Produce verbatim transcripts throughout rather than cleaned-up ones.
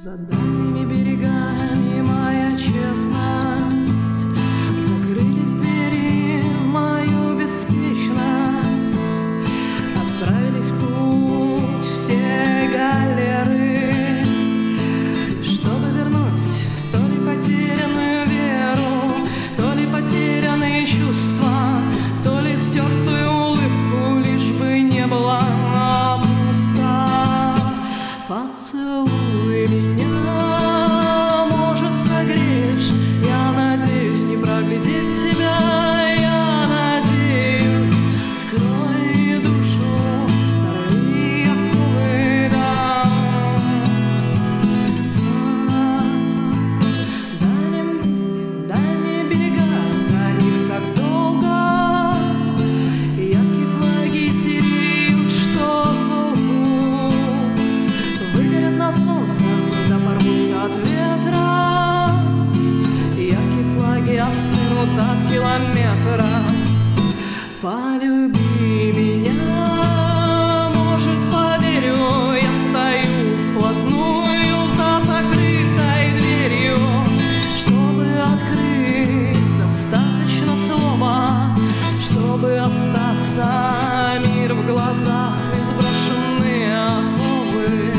За дальними берегами моя честность, закрылись двери в мою беспечность, отправились в путь все галеры, чтобы вернуть то ли потерянную веру, то ли потерянные чувства, то ли стертую улыбку, лишь бы не была пуста. Поцелуй меня, может, согреешь, я надеюсь не проглядеть тебя, я надеюсь. Открой душу, зарви оковы, да. Дальним, дальние берега, до них так долго, яркие флаги сереют, что толку. Выгорят на солнце, да порвутся от ветра, яркие флаги остынут от километра. Полюби меня, может, поверю, я стою вплотную за закрытой дверью. Чтобы открыть, достаточно слова, чтобы остаться, мир в глазах и сброшенные оковы.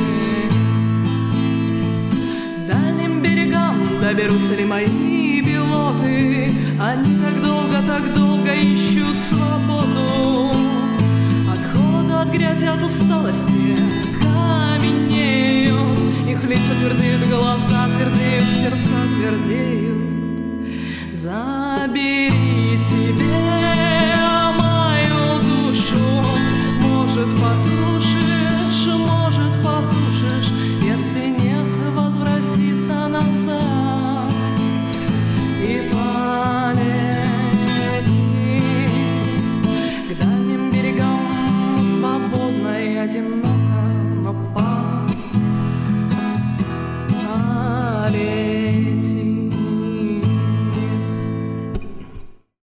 Дальним берегам доберутся ли мои пилоты? Они так долго, так долго ищут свободу. От холода, от грязи, от усталости каменеют. Их лица твердеют, глаза твердеют, сердца твердеют. Забери себя